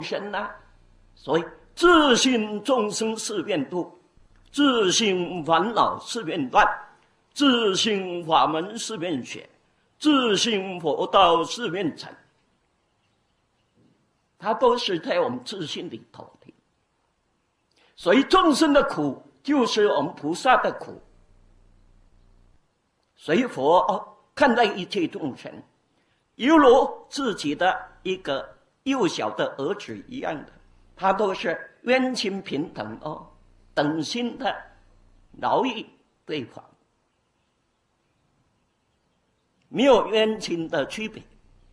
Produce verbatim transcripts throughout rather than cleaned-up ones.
生啊。所以自性众生是愿度，自性烦恼是愿断，自性法门是愿学，自性佛道是愿成。它都是在我们自性里头的。所以众生的苦就是我们菩萨的苦。所以佛看待一切众生，犹如自己的一个幼小的儿子一样的，他都是冤亲平等哦，等心的饶益对方，没有冤亲的区别。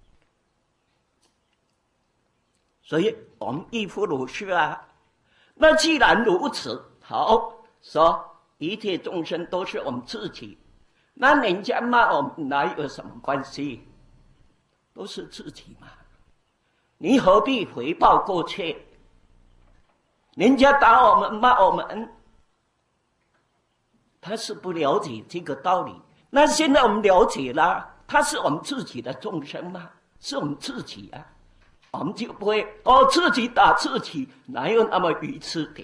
所以我们亦复如是啊。那既然如此，好说一切众生都是我们自己，那人家骂我们哪有什么关系？都是自己嘛，你何必回报过去？人家打我们骂我们，他是不了解这个道理。那现在我们了解了，他是我们自己的众生嘛，是我们自己啊，我们就不会哦自己打自己，哪有那么愚痴的？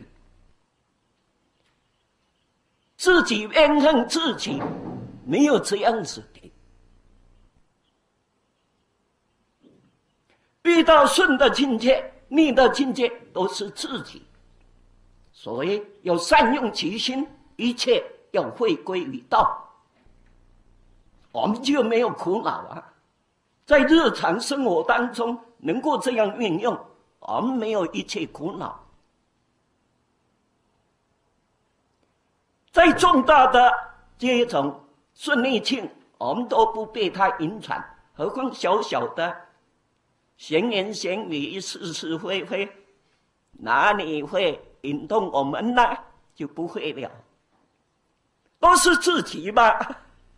自己怨恨自己，没有这样子的。遇到顺的境界、逆的境界，都是自己。所以要善用其心，一切要回归于道，我们就没有苦恼啊。在日常生活当中能够这样运用，我们没有一切苦恼。在重大的这种顺逆境，我们都不被它引传，何况小小的闲言闲语、是是非非，哪里会引动我们呢？就不会了，都是自己吧。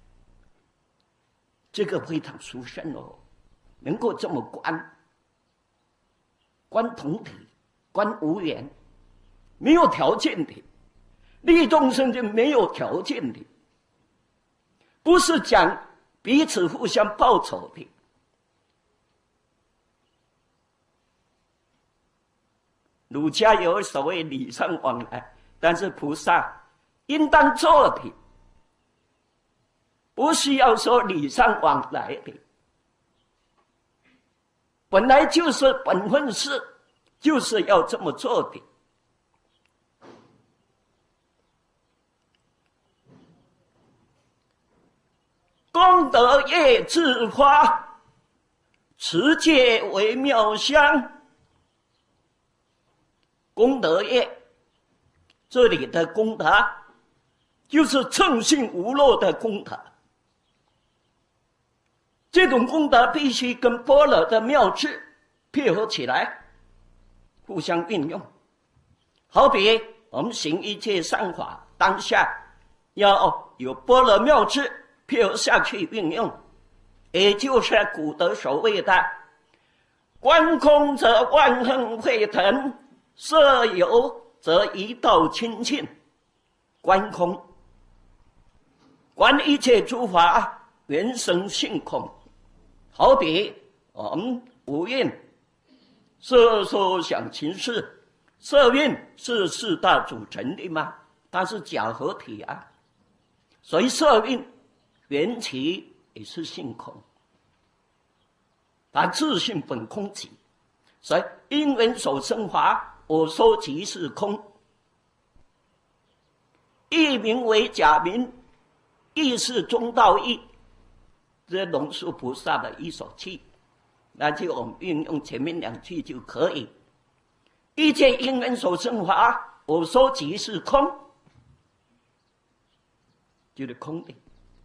这个非常殊胜哦，能够这么观，观同体，观无缘，没有条件的，利众生就没有条件的，不是讲彼此互相报仇的。儒家有所谓礼尚往来，但是菩萨应当做的不需要说礼尚往来的，本来就是本分事，就是要这么做的。功德业自发，持戒为妙香。功德业，这里的功德就是称性无漏的功德。这种功德必须跟般若的妙智配合起来，互相运用。好比我们行一切善法，当下要有般若妙智配合下去运用，也就是古德所谓的观空则万恨沸腾，色有则一道清净。观空，观一切诸法原生性空。好比我们五蕴，色受想行识，色蕴是四大组成的嘛，它是假合体啊，所以色蕴缘起也是性空，它自性本空寂，所以因缘所生法，我说即是空。一名为假名，亦是中道义。这龙树菩萨的一首气，那就我们运用前面两句就可以。一切因缘所生法，我说即是空，就是空的，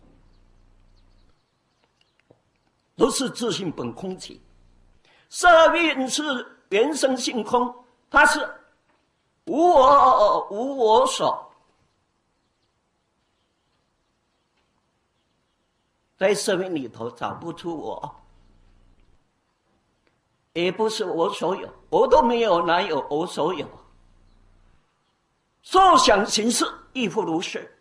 都是自性本空寂。色蕴是原生性空，它是无我无我所。在色蕴里头找不出我，也不是我所有，我都没有，哪有我所有？受想行识亦复如是。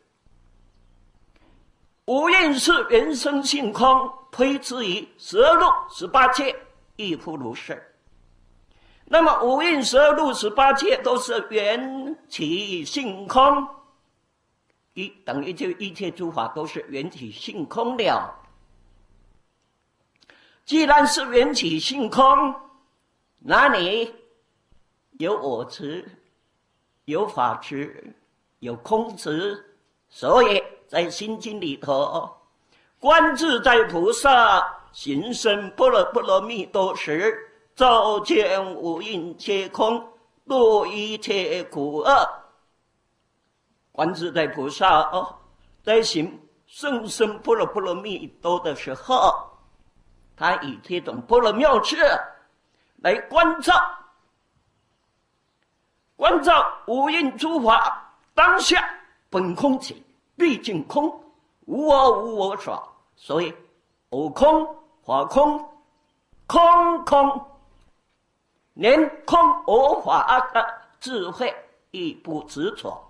无蕴是原生性空，推之于十二路十八界亦复如是。 那么五蕴十二路十八界都是缘起性空，一等于就一切诸法都是缘起性空了。既然是缘起性空，那里有我执，有法执，有空执，所以在心经里头，观自在菩萨行深般若波罗蜜多时，照见五蕴皆空，度一切苦厄。观自在菩萨哦，在行甚深般若波罗蜜多的时候，他以这种般若妙智来观照，观照五蕴诸法当下本空起，毕竟空，无我无我所，所以我空法空，空空，连空我法的智慧亦不执着，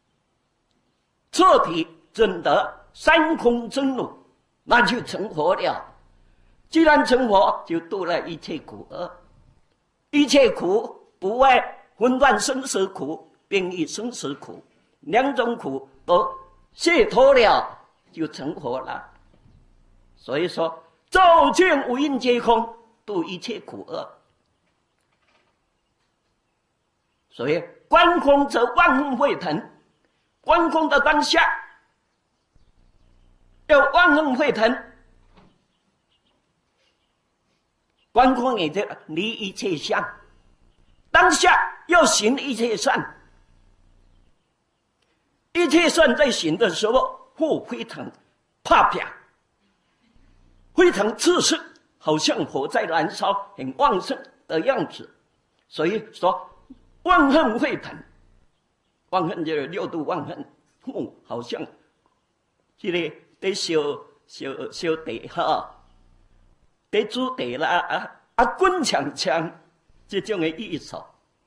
彻底证得三空真如，那就成佛了。既然成佛，就度了一切苦厄。一切苦不外分断生死苦、变异生死苦，两种苦都解脱了，就成佛了。所以说，照见五蕴皆空，度一切苦厄。所以观空则万恨沸腾，观空的当下要万恨沸腾，观空也就离一切相，当下要行一切善，一切善在行的时候会非常怕表，非常炽盛，好像火在燃烧，很旺盛的样子。所以说万恨沸腾，万恨就是六度万恨，哦，好像这个在烧烧烧地哈，在煮地啦啊啊滚呛呛，这种的意思。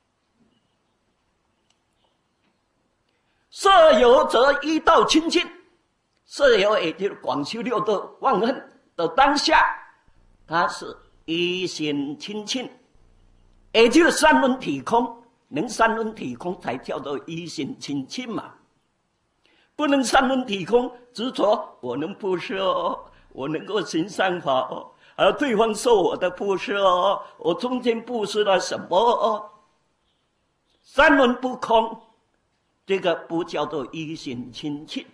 色有则一道清净，色有也就是广修六度万恨的当下，它是一心清净，也就是三轮体空。能三轮体空才叫做一心清净嘛，不能三轮体空执着我能布施哦，我能够行善法哦，而对方受我的布施哦，我中间布施了什么哦？三轮不空，这个不叫做一心清净，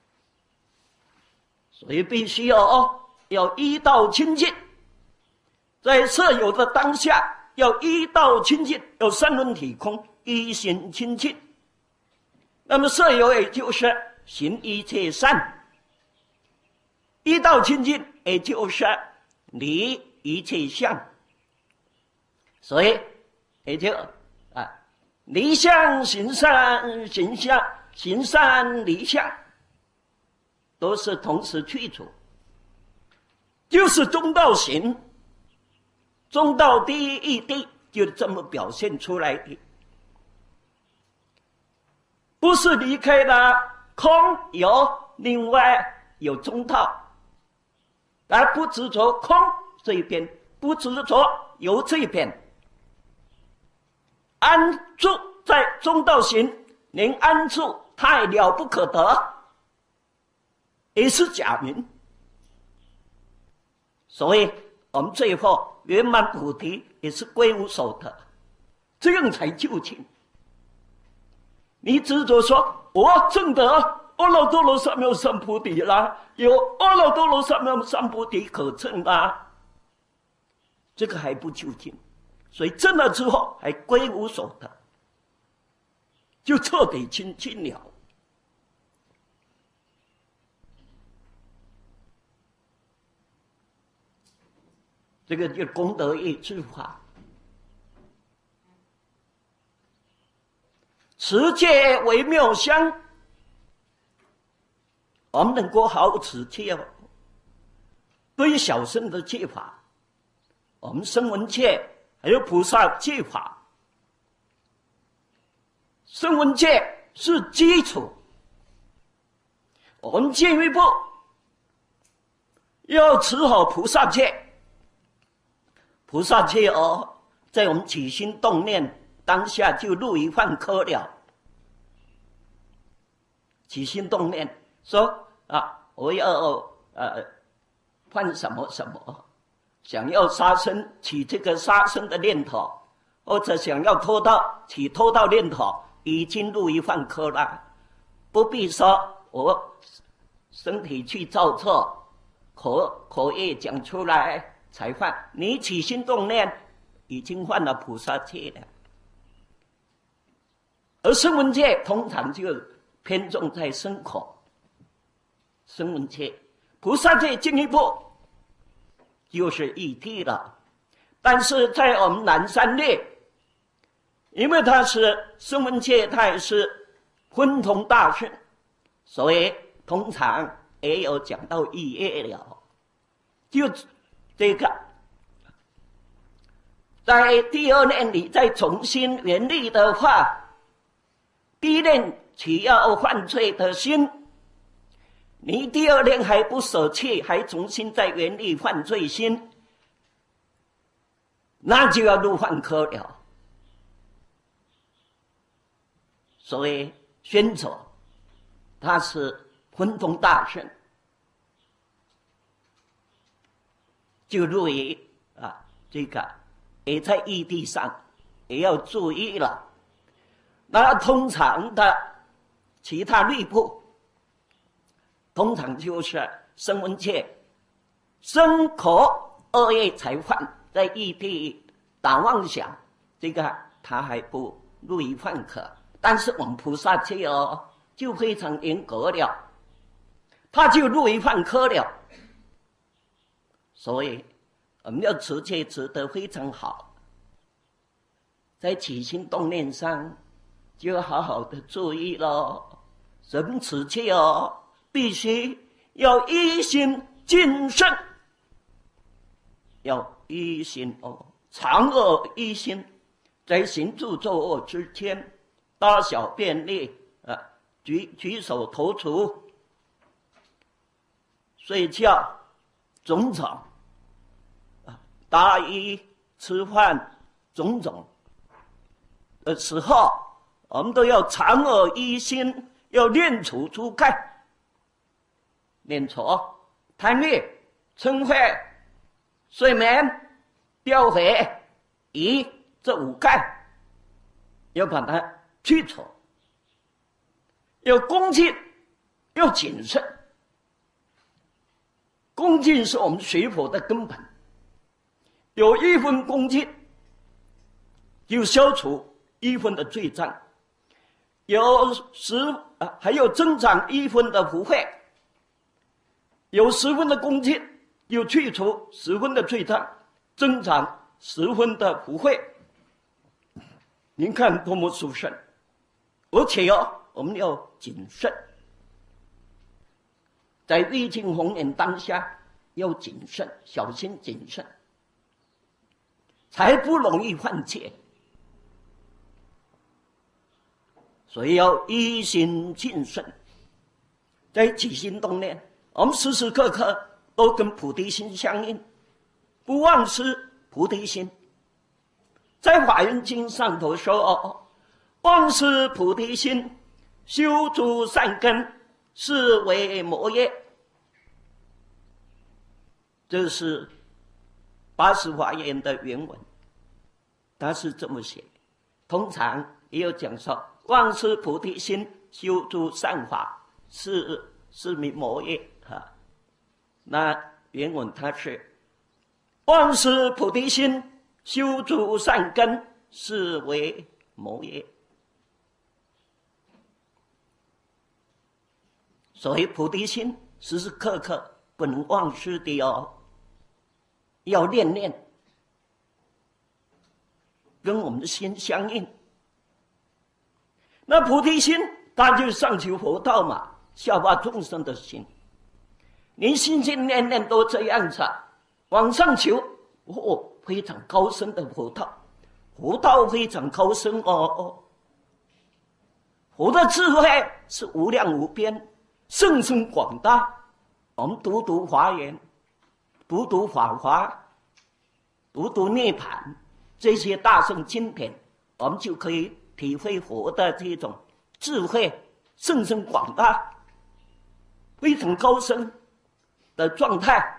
所以必须要哦，要一道清净，在色有的当下。要一道清净，要三轮体空，一心清净。那么色有也就是行一切善，一道清净也就是离一切相。所以也就啊，离相行善，行相行善离相，都是同时去除，就是中道行。中道第一义谛就这么表现出来的，不是离开了空有，另外有中道，而不执着空这一边，不执着有这一边，安住在中道行，能安住太了不可得，也是假名。所以我们最后圆满菩提也是归无所得，这样才究竟。你执着说我证得阿耨多罗三藐三菩提啦，有阿耨多罗三藐三菩提可证啦，这个还不究竟。所以证了之后还归无所得，就彻底清净了。这个就功德业智法，持戒为妙香。我们能够好好持戒哦。对于小乘的戒法，我们声闻戒还有菩萨戒法，声闻戒是基础，我们进一步要持好菩萨戒。菩萨戒哦， 在我们起心动念当下就入于幻科了。起心动念说啊，我要呃犯什么什么，想要杀生，起这个杀生的念头，或者想要偷盗，起偷盗念头，已经入于幻科了。不必说我身体去造作，口口业讲出来才犯，你起心动念已经犯了菩萨戒了。而声闻戒通常就偏重在身口，声闻戒，菩萨戒进一步就是一体了。但是在我们南山列，因为它是声闻戒，它也是混同大圣，所以通常也有讲到一业了。就这个在第二念里再重新圆立的话，第一念只要犯罪的心，你第二念还不舍弃，还重新再圆立犯罪心，那就要入幻科了。所以宣者他是混同大圣，就入于啊这个也在义谛上也要注意了。那通常的其他律部，通常就是声闻戒，身口二业才犯，在义谛打妄想，这个他还不入于犯科。但是我们菩萨戒哦，就非常严格了，他就入于犯科了。所以我们要持戒持得非常好，在起心动念上就要好好的注意咯。人持戒哦，必须要一心谨慎，要一心哦，常恶一心，在行住坐卧之间，大小便利啊，举举手投足、睡觉种种啊，大衣吃饭种种的时候，我们都要常恶一心，要念除诸盖，念除贪欲、嗔恚、睡眠、掉匪、疑这五盖，要把它去除，要恭敬，要谨慎。恭敬是我们学佛的根本，有一分恭敬，就消除一分的罪障，有十啊，还有增长一分的福慧，有十分的恭敬，又去除十分的罪障，增长十分的福慧。您看多么殊胜！而且哦，我们要谨慎，在历尽红颜当下要谨慎，小心谨慎，才不容易犯戒。所以要一心谨慎，在起心动念，我们时时刻刻都跟菩提心相应，不忘失菩提心。在华严经上头说哦，忘失菩提心，修诸善根，是为魔业。这是八十华严的原文，他是这么写。通常也有讲说，忘失菩提心，修诸善法，是是名魔业啊。那原文它是忘失菩提心，修诸善根，是为魔业。所以菩提心时时刻刻不能忘失的哦，要念念跟我们的心相应。那菩提心它就是上求佛道嘛，下化众生的心。您心心念念都这样子，往上求哦，非常高深的佛道，佛道非常高深哦。佛的智慧是无量无边，甚深广大。我们读读华严，读读法华，读读涅槃， 这些大圣经典，我们就可以体会佛的这种智慧甚深广大、非常高深的状态。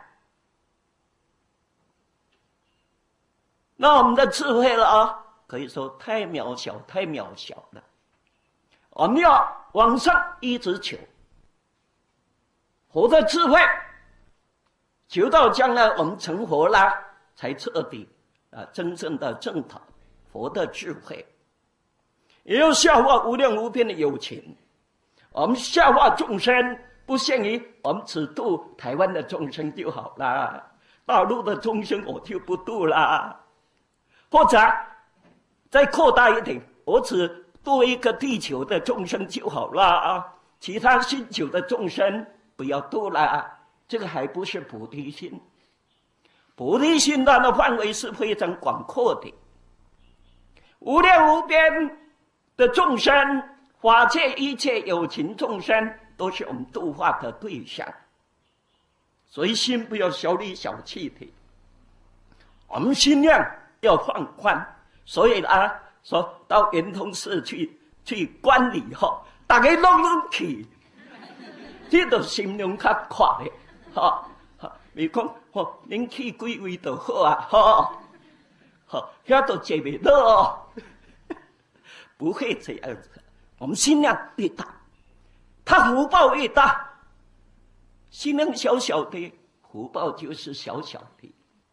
那我们的智慧了啊，可以说太渺小，太渺小了。我们要往上一直求，佛的智慧，求到将来我们成佛了，才彻底啊，真正的正讨佛的智慧。也要下化无量无边的有情，我们下化众生不限于我们只度台湾的众生就好了，大陆的众生我就不度了。或者再扩大一点，我只度一个地球的众生就好了啊，其他星球的众生不要度了。这个还不是菩提心。菩提心它的范围是非常广阔的，无量无边的众生，法界一切有情众生都是我们度化的对象，所以心不要小里小气的，我们心量要放宽。所以啊，说到圆通寺去去观礼后，大家拢拢去，这都心量较宽的，哈、哦，你讲吼，恁去几位就好啊，哈，好，遐都坐不到哦，不会这样子。我们心量越大，他福报越大。心量小小的，福报就是小小的。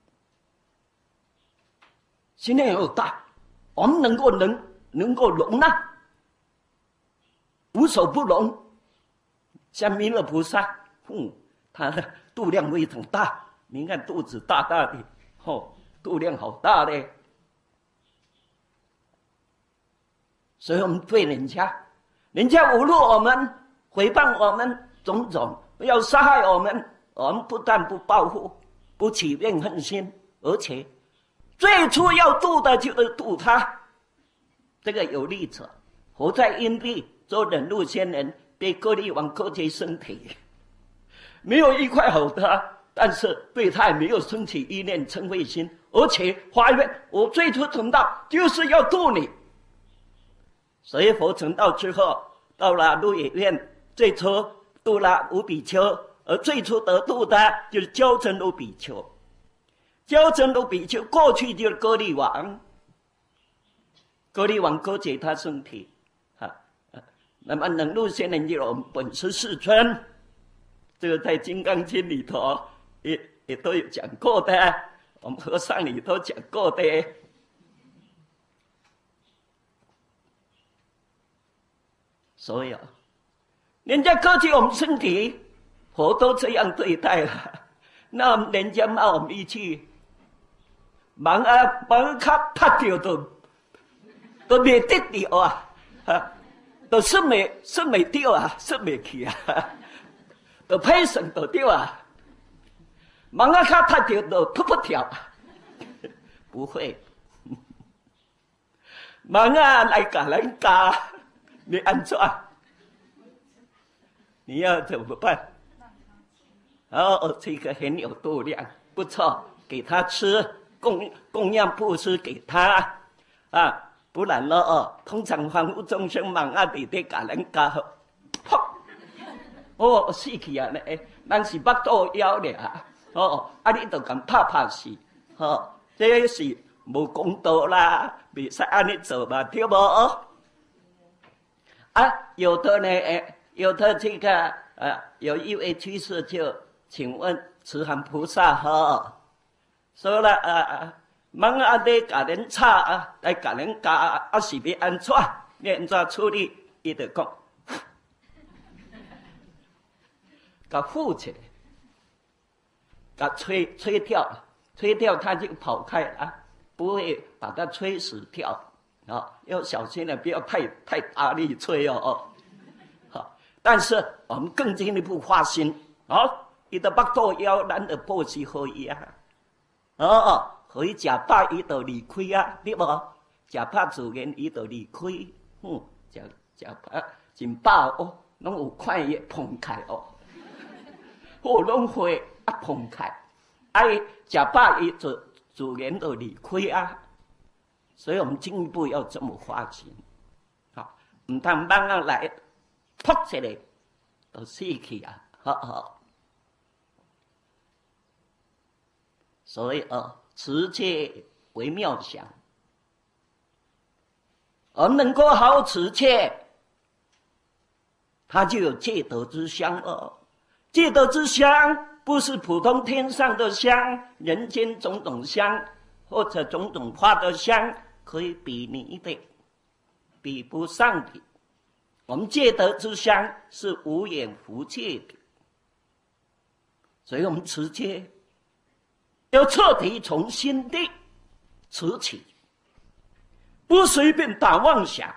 心量又大，我们能够能能够容纳，无所不容。像弥勒菩萨，嗯，他的度量非常大。你看肚子大大的，哦，度量好大的。所以我们对人家，人家侮辱我们、诽谤我们种种，要杀害我们，我们不但不报复，不起怨恨心，而且最初要度的就是度他。这个有例子，活在因地做忍辱仙人，被割力王割截身体，没有一块好的，但是对他也没有升起一念嗔恚心，而且发愿，我最初成道就是要度你。所以佛成道之后，到了鹿野苑，最初度了五比丘，而最初得度的就是娇嗔卢比丘。娇嗔卢比丘过去就是割力王，割力王割截他身体，啊，那么忍辱仙人就我们本师世尊，这个在《金刚经》里头也也都有讲过的，我们和尚里头讲过的。所以啊，人家割截我们身体，佛都这样对待了，那人家骂我们一句，忙啊忙卡拍掉都都没得掉啊，啊，都是没是没掉啊，是没去啊，都拍神都掉啊，忙啊卡拍掉都扑扑跳，不会，忙啊来搞人家。你安怎？你要怎么办？哦，这个很有度量，不错，给他吃，供供养布施给他，啊，不然了哦，通常凡夫众生忙啊，地地搞人家，噗，哦，死去啊！呢，咱是腹肚枵俩，哦，啊，你都敢拍拍死，哦，这是无公道啦，袂使安尼做嘛，对无？啊，有的呢，哎，有的这个，呃，有一位居士就请问慈航菩萨哈，说了啊啊，忙啊得甲人吵啊，来甲人教啊是要安怎？要安怎处理？伊就讲，甲扶起来，甲吹吹掉，吹掉他就跑开啊，不会把他吹死掉。啊、哦，要小心了，不要太太大力吹哦哦。好，但是我们更进一步发心，哦，伊的腹肚枵，咱的布施可以啊，哦，可以食饱伊就离开啊，对无？食饱自然伊就离开，嗯，食食饱真饱哦，拢有快乐澎湃哦，好拢会啊澎湃，啊伊食饱伊就自然就离开啊。 所以我们进一步要这么发心，好，唔通慢慢来，扑起来就死去啊！好好，所以啊，持戒为妙想，而能够好持戒，它就有戒德之香哦。戒德之香不是普通天上的香，人间种种香或者种种花的香可以比拟的，比不上的。我们戒德之香是无眼无戒的，所以我们持戒要彻底从心地持起，不随便打妄想。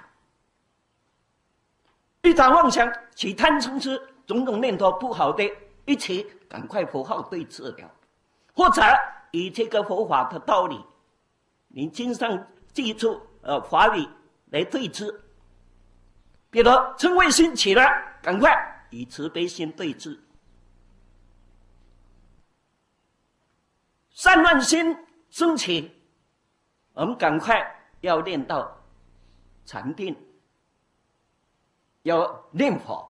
一打妄想起贪嗔痴种种念头不好的，一起赶快佛号对治了，或者以这个佛法的道理，你经常记住呃法语来对治。比如嗔恚心起了，赶快以慈悲心对治；散乱心升起，我们赶快要练到禅定，要念佛。